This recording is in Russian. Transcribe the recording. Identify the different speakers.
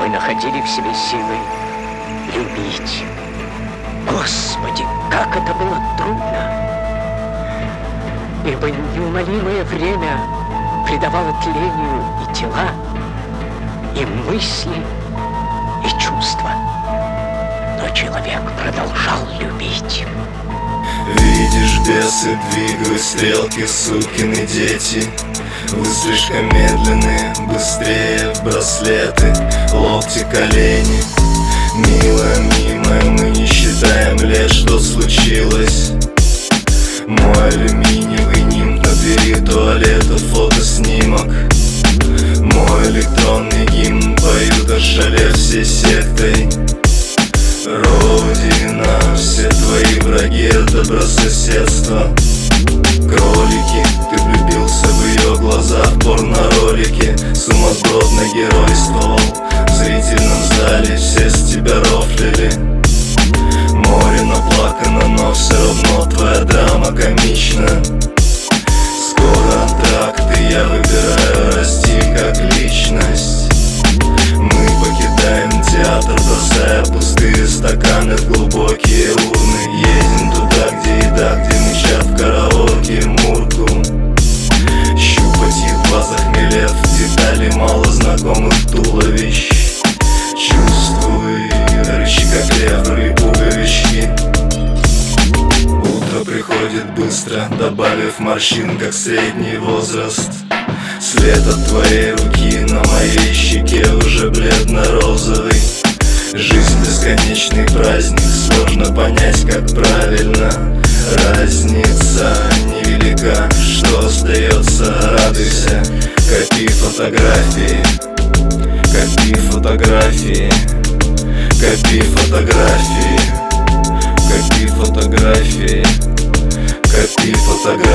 Speaker 1: вы находили в себе силы любить. Господи, как это было трудно! Ибо неумолимое время придавало тлению и тела, и мысли, и чувства. Но человек продолжал любить.
Speaker 2: Видишь, бесы двигают стрелки, сукины дети. Вы слишком медленные, быстрее в браслеты, локти, колени. Милая, мимая, мы не считаем лет, что случилось. Мой алюминиевый нимб на двери туалета, фотоснимок. Мой электронный гимн поют, ошалев всей сектой. Родина, все твои враги — добрососедство. Кролики, ты влюбился в ее глаза в порно-ролике. Сумасбродно геройствовал в зрительном зале, все с тебя рофлили. Море наплакано, но все равно твоя драма комична. Скоро антракт, и я выбираю расти как личность. Мы покидаем театр, бросая пустые стаканы в глубокие урны. Едем туда, где еда, где мычат в караоке мурку. Щупать едва захмелев детали мало знакомых туловищ. Чувствуй, рычи как лев, и пуговички. Утро приходит быстро, добавив морщин, как средний возраст. След от твоей руки на моей щеке уже бледно-розовый. Жизнь бесконечный праздник, сложно понять, как правильно. Разница невелика, что остается, радуйся. Копи фотографии, копи фотографии, копи фотографии, копи фотографии, копи фотографии.